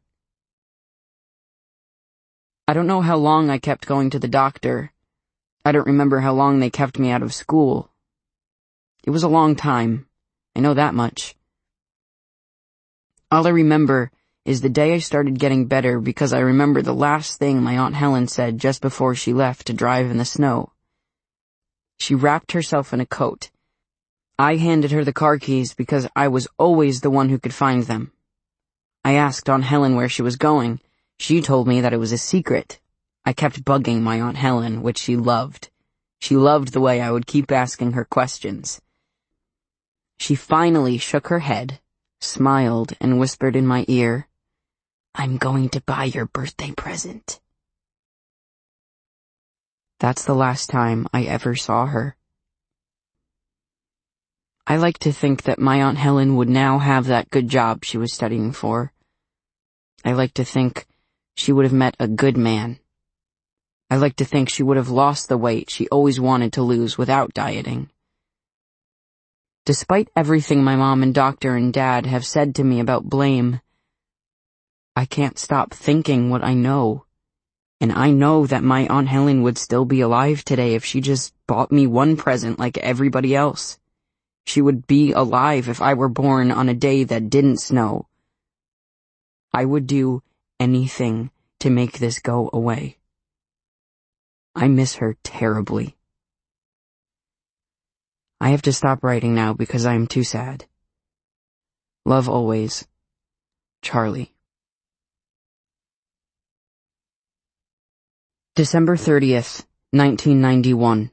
I don't know how long I kept going to the doctor. I don't remember how long they kept me out of school. It was a long time. I know that much. All I remember is the day I started getting better because I remember the last thing my Aunt Helen said just before she left to drive in the snow. She wrapped herself in a coat. I handed her the car keys because I was always the one who could find them. I asked Aunt Helen where she was going. She told me that it was a secret. I kept bugging my Aunt Helen, which she loved. She loved the way I would keep asking her questions. She finally shook her head, smiled, and whispered in my ear, "I'm going to buy your birthday present." That's the last time I ever saw her. I like to think that my Aunt Helen would now have that good job she was studying for. I like to think she would have met a good man. I like to think she would have lost the weight she always wanted to lose without dieting. Despite everything my mom and doctor and dad have said to me about blame, I can't stop thinking what I know. And I know that my Aunt Helen would still be alive today if she just bought me one present like everybody else. She would be alive if I were born on a day that didn't snow. I would do anything to make this go away. I miss her terribly. I have to stop writing now because I am too sad. Love always, Charlie. December 30th, 1991.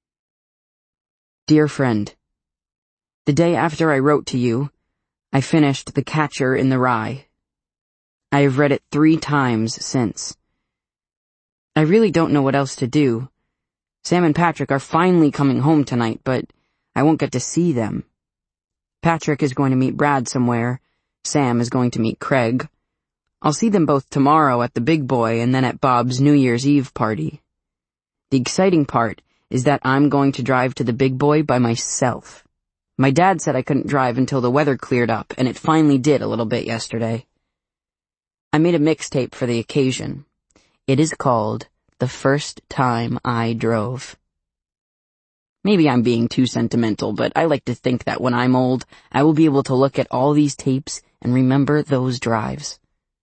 Dear friend, the day after I wrote to you, I finished The Catcher in the Rye. I have read it 3 times since. I really don't know what else to do. Sam and Patrick are finally coming home tonight, but I won't get to see them. Patrick is going to meet Brad somewhere. Sam is going to meet Craig. I'll see them both tomorrow at the Big Boy and then at Bob's New Year's Eve party. The exciting part is that I'm going to drive to the Big Boy by myself. My dad said I couldn't drive until the weather cleared up, and it finally did a little bit yesterday. I made a mixtape for the occasion. It is called The First Time I Drove. Maybe I'm being too sentimental, but I like to think that when I'm old, I will be able to look at all these tapes and remember those drives.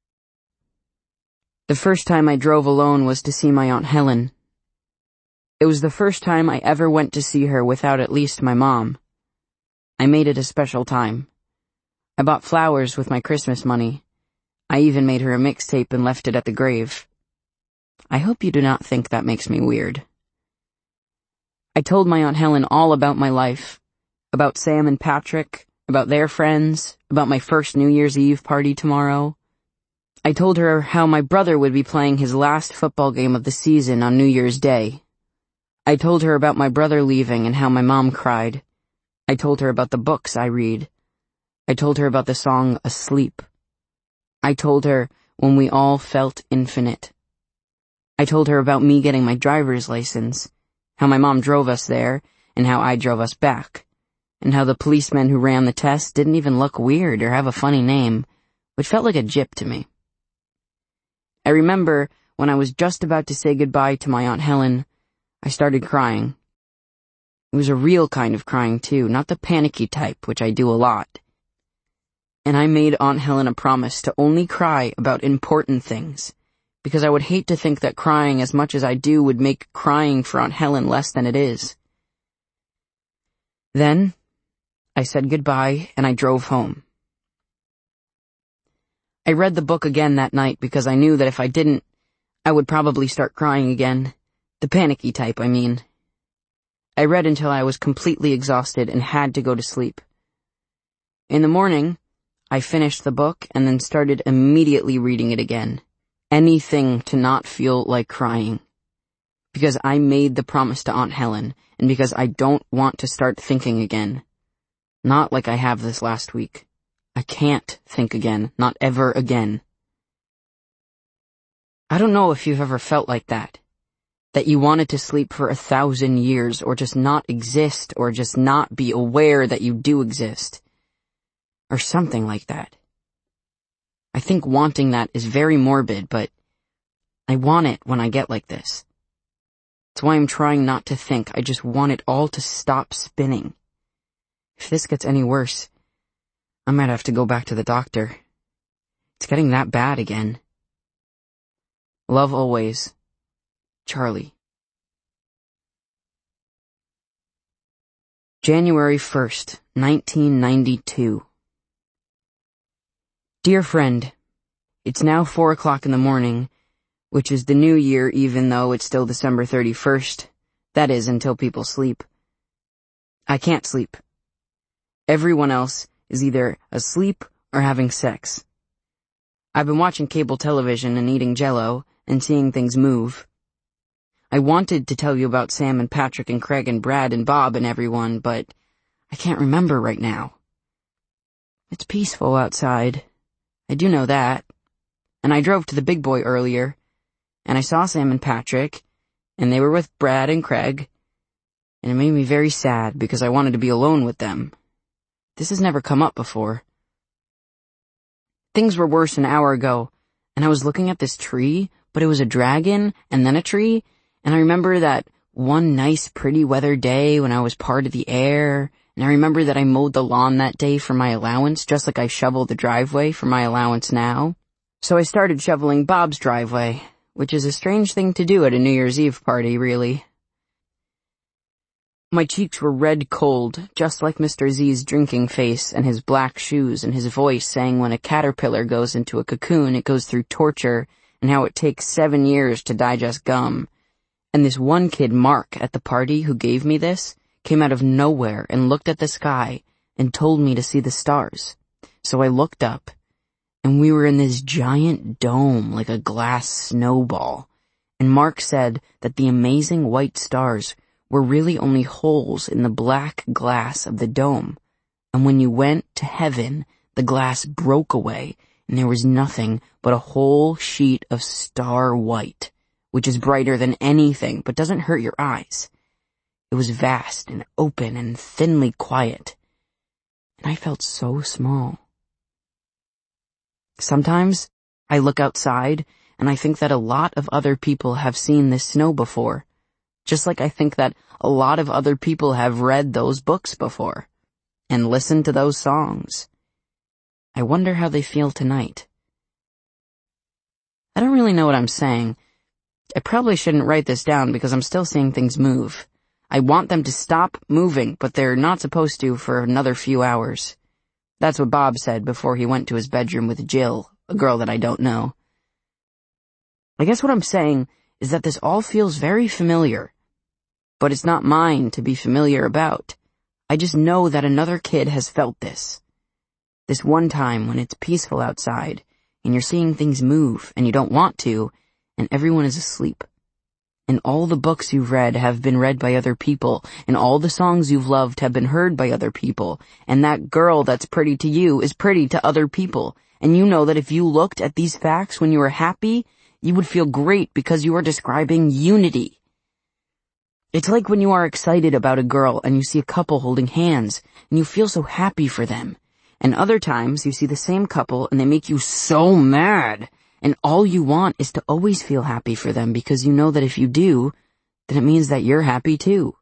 The first time I drove alone was to see my Aunt Helen. It was the first time I ever went to see her without at least my mom. I made it a special time. I bought flowers with my Christmas money. I even made her a mixtape and left it at the grave. I hope you do not think that makes me weird. I told my Aunt Helen all about my life, about Sam and Patrick, about their friends, about my first New Year's Eve party tomorrow. I told her how my brother would be playing his last football game of the season on New Year's Day. I told her about my brother leaving and how my mom cried. I told her about the books I read. I told her about the song Asleep. I told her when we all felt infinite. I told her about me getting my driver's license, how my mom drove us there, and how I drove us back, and how the policeman who ran the test didn't even look weird or have a funny name, which felt like a gyp to me. I remember when I was just about to say goodbye to my Aunt Helen, I started crying. It was a real kind of crying too, not the panicky type, which I do a lot. And I made Aunt Helen a promise to only cry about important things, because I would hate to think that crying as much as I do would make crying for Aunt Helen less than it is. Then, I said goodbye and I drove home. I read the book again that night because I knew that if I didn't, I would probably start crying again. The panicky type, I mean. I read until I was completely exhausted and had to go to sleep. In the morning, I finished the book and then started immediately reading it again. Anything to not feel like crying. Because I made the promise to Aunt Helen, and because I don't want to start thinking again. Not like I have this last week. I can't think again, not ever again. I don't know if you've ever felt like that. That you wanted to sleep for 1,000 years, or just not exist, or just not be aware that you do exist. Or something like that. I think wanting that is very morbid, but I want it when I get like this. That's why I'm trying not to think. I just want it all to stop spinning. If this gets any worse, I might have to go back to the doctor. It's getting that bad again. Love always, Charlie. January 1st, 1992. Dear friend, It's now 4 o'clock in the morning, which is the new year even though it's still December 31st. That is, until people sleep. I can't sleep. Everyone else is either asleep or having sex. I've been watching cable television and eating Jell-O and seeing things move. I wanted to tell you about Sam and Patrick and Craig and Brad and Bob and everyone, but I can't remember right now. It's peaceful outside. I do know that. And I drove to the Big Boy earlier, and I saw Sam and Patrick, and they were with Brad and Craig, and it made me very sad because I wanted to be alone with them. This has never come up before. Things were worse an hour ago, and I was looking at this tree, but it was a dragon, and then a tree, and I remember that one nice pretty weather day when I was part of the air, and I remember that I mowed the lawn that day for my allowance, just like I shovel the driveway for my allowance now. So I started shoveling Bob's driveway, which is a strange thing to do at a New Year's Eve party, really. My cheeks were red cold, just like Mr. Z's drinking face and his black shoes and his voice saying when a caterpillar goes into a cocoon, it goes through torture and how it takes 7 years to digest gum. And this one kid, Mark, at the party who gave me this, came out of nowhere and looked at the sky and told me to see the stars. So I looked up, and we were in this giant dome like a glass snowball. And Mark said that the amazing white stars were really only holes in the black glass of the dome. And when you went to heaven, the glass broke away, and there was nothing but a whole sheet of star white, which is brighter than anything, but doesn't hurt your eyes. It was vast and open and thinly quiet, and I felt so small. Sometimes I look outside, and I think that a lot of other people have seen this snow before, just like I think that a lot of other people have read those books before, and listened to those songs. I wonder how they feel tonight. I don't really know what I'm saying. I probably shouldn't write this down because I'm still seeing things move. I want them to stop moving, but they're not supposed to for another few hours. That's what Bob said before he went to his bedroom with Jill, a girl that I don't know. I guess what I'm saying is that this all feels very familiar, but it's not mine to be familiar about. I just know that another kid has felt this. This one time when it's peaceful outside, and you're seeing things move, and you don't want to, and everyone is asleep. And all the books you've read have been read by other people, and all the songs you've loved have been heard by other people, and that girl that's pretty to you is pretty to other people, and you know that if you looked at these facts when you were happy, you would feel great because you are describing unity. It's like when you are excited about a girl and you see a couple holding hands, and you feel so happy for them. And other times you see the same couple and they make you so mad, and all you want is to always feel happy for them because you know that if you do, then it means that you're happy too.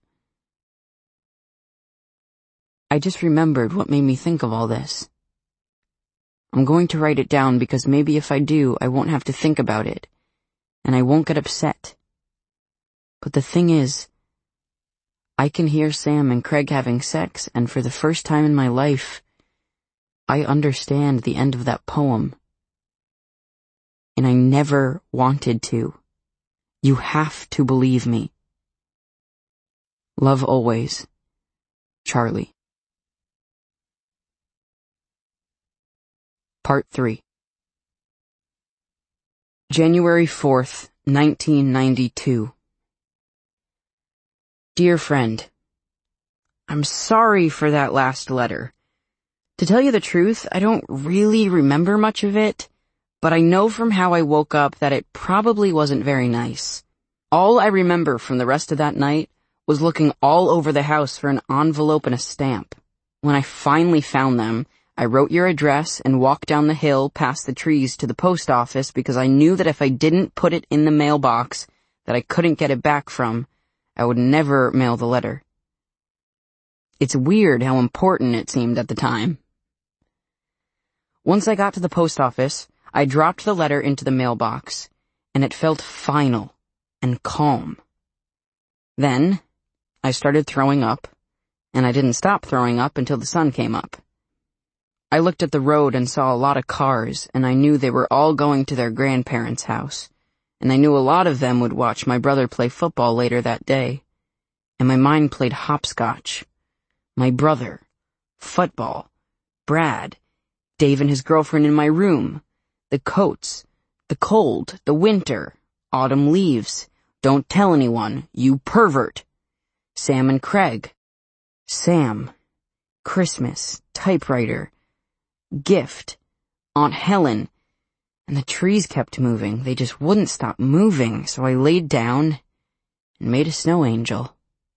I just remembered what made me think of all this. I'm going to write it down because maybe if I do, I won't have to think about it, and I won't get upset. But the thing is, I can hear Sam and Craig having sex, and for the first time in my life, I understand the end of that poem. And I never wanted to. You have to believe me. Love always, Charlie. Part 3. January 4th, 1992. Dear friend, I'm sorry for that last letter. To tell you the truth, I don't really remember much of it, but I know from how I woke up that it probably wasn't very nice. All I remember from the rest of that night was looking all over the house for an envelope and a stamp. When I finally found them, I wrote your address and walked down the hill past the trees to the post office because I knew that if I didn't put it in the mailbox that I couldn't get it back from, I would never mail the letter. It's weird how important it seemed at the time. Once I got to the post office, I dropped the letter into the mailbox, and it felt final and calm. Then, I started throwing up, and I didn't stop throwing up until the sun came up. I looked at the road and saw a lot of cars, and I knew they were all going to their grandparents' house, and I knew a lot of them would watch my brother play football later that day. And my mind played hopscotch. My brother, football, Brad, Dave and his girlfriend in my room, the coats, the cold, the winter, autumn leaves, don't tell anyone, you pervert, Sam and Craig, Sam, Christmas, typewriter, gift, Aunt Helen, and the trees kept moving. They just wouldn't stop moving, so I laid down and made a snow angel.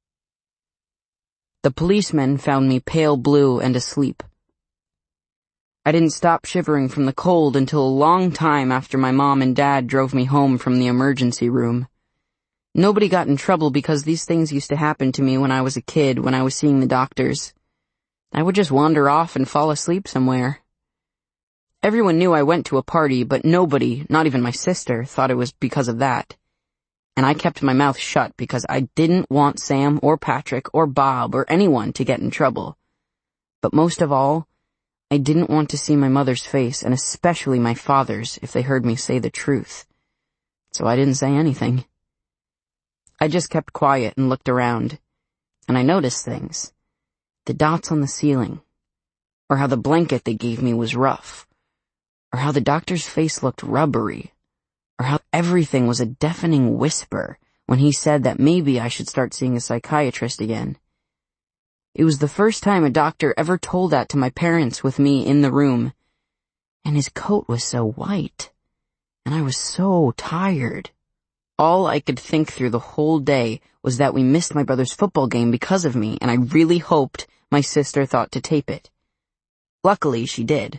The policemen found me pale blue and asleep. I didn't stop shivering from the cold until a long time after my mom and dad drove me home from the emergency room. Nobody got in trouble because these things used to happen to me when I was a kid, when I was seeing the doctors. I would just wander off and fall asleep somewhere. Everyone knew I went to a party, but nobody, not even my sister, thought it was because of that. And I kept my mouth shut because I didn't want Sam or Patrick or Bob or anyone to get in trouble. But most of all, I didn't want to see my mother's face, and especially my father's, if they heard me say the truth. So I didn't say anything. I just kept quiet and looked around, and I noticed things. The dots on the ceiling, or how the blanket they gave me was rough, or how the doctor's face looked rubbery, or how everything was a deafening whisper when he said that maybe I should start seeing a psychiatrist again. It was the first time a doctor ever told that to my parents with me in the room, and his coat was so white, and I was so tired. All I could think through the whole day was that we missed my brother's football game because of me, and I really hoped my sister thought to tape it. Luckily, she did.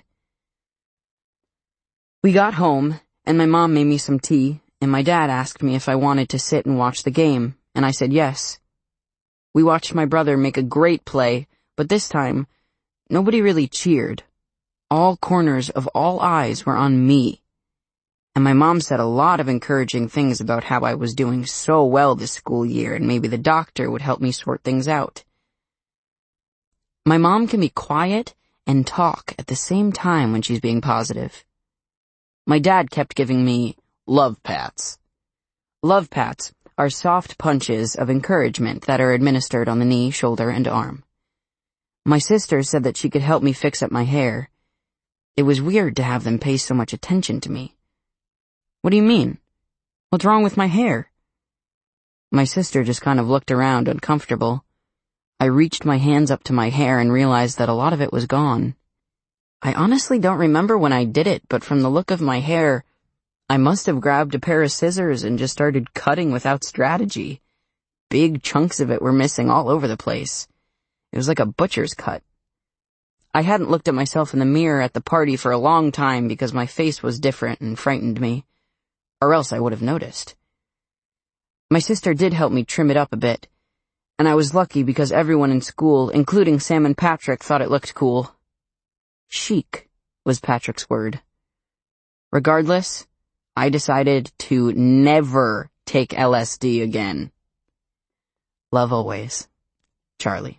We got home, and my mom made me some tea, and my dad asked me if I wanted to sit and watch the game, and I said yes. We watched my brother make a great play, but this time, nobody really cheered. All corners of all eyes were on me. And my mom said a lot of encouraging things about how I was doing so well this school year, and maybe the doctor would help me sort things out. My mom can be quiet and talk at the same time when she's being positive. My dad kept giving me love pats. Love pats are soft punches of encouragement that are administered on the knee, shoulder, and arm. My sister said that she could help me fix up my hair. It was weird to have them pay so much attention to me. What do you mean? What's wrong with my hair? My sister just kind of looked around, uncomfortable. I reached my hands up to my hair and realized that a lot of it was gone. I honestly don't remember when I did it, but from the look of my hair, I must have grabbed a pair of scissors and just started cutting without strategy. Big chunks of it were missing all over the place. It was like a butcher's cut. I hadn't looked at myself in the mirror at the party for a long time because my face was different and frightened me, or else I would have noticed. My sister did help me trim it up a bit, and I was lucky because everyone in school, including Sam and Patrick, thought it looked cool. Chic was Patrick's word. Regardless, I decided to never take LSD again. Love always, Charlie.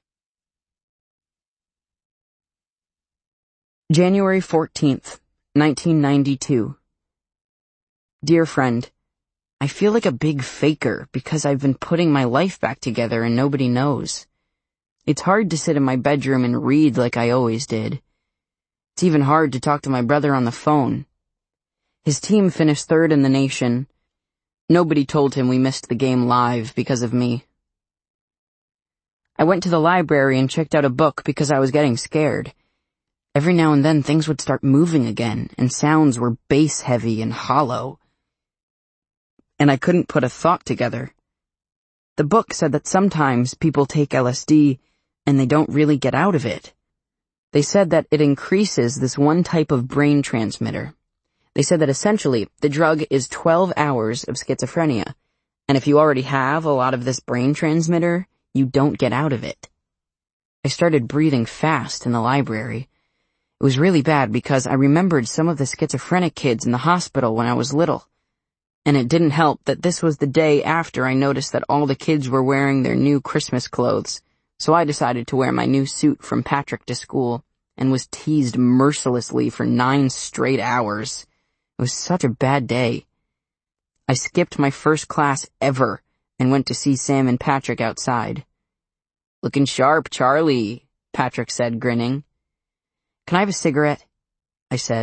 January 14th, 1992. Dear friend, I feel like a big faker because I've been putting my life back together and nobody knows. It's hard to sit in my bedroom and read like I always did. It's even hard to talk to my brother on the phone. His team finished third in the nation. Nobody told him we missed the game live because of me. I went to the library and checked out a book because I was getting scared. Every now and then things would start moving again, and sounds were bass-heavy and hollow. And I couldn't put a thought together. The book said that sometimes people take LSD and they don't really get out of it. They said that it increases this one type of brain transmitter. They said that essentially the drug is 12 hours of schizophrenia, and if you already have a lot of this brain transmitter, you don't get out of it. I started breathing fast in the library. It was really bad because I remembered some of the schizophrenic kids in the hospital when I was little. And it didn't help that this was the day after I noticed that all the kids were wearing their new Christmas clothes, so I decided to wear my new suit from Patrick to school, and was teased mercilessly for 9 straight hours. It was such a bad day. I skipped my first class ever and went to see Sam and Patrick outside. "Looking sharp, Charlie," Patrick said, grinning. "Can I have a cigarette?" I said.